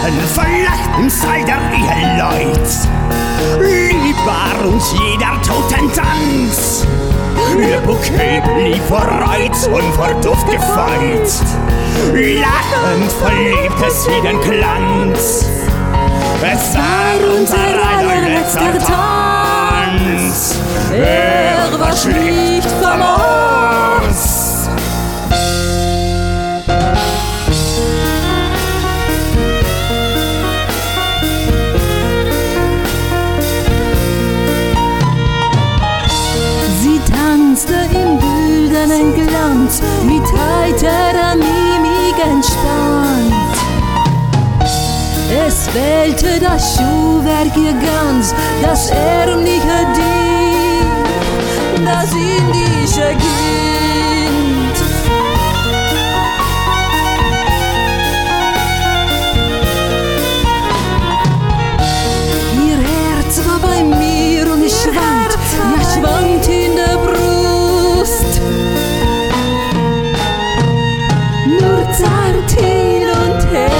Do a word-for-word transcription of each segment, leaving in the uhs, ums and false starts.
tanzen vielleicht im Saal der Eheleut. Lieb war uns jeder Totentanz. Ihr Bouquet lieb vor Reiz und vor Duft gefeit. Lachend verliebt es jeden Glanz. Es war unser allerletzter Tanz. Er war schlicht famos. Tanzte im güldenen Glanz, mit heiterer Mimik entspannt. Es wählte das Schuhwerk ihr ganz, das ärmliche Dieb, das indische Kind. Ihr Herz war bei mir und es schwankt, ja schwankt in der Brust. Nur zart hin und her.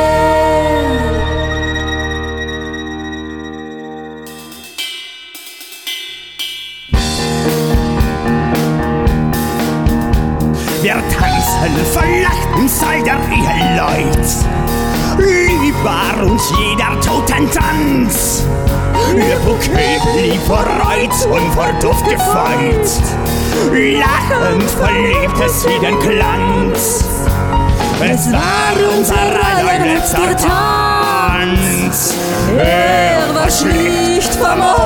Wir tanzen vielleicht im Saal der Eheleut. Lieb war uns jeder Totentanz. Ihr Bouquet lieb vor Reiz und vor Duft gefeit. Lachend verliebt es jeden Glanz. Es war unser allerletzter Tanz. Er war schlicht famos.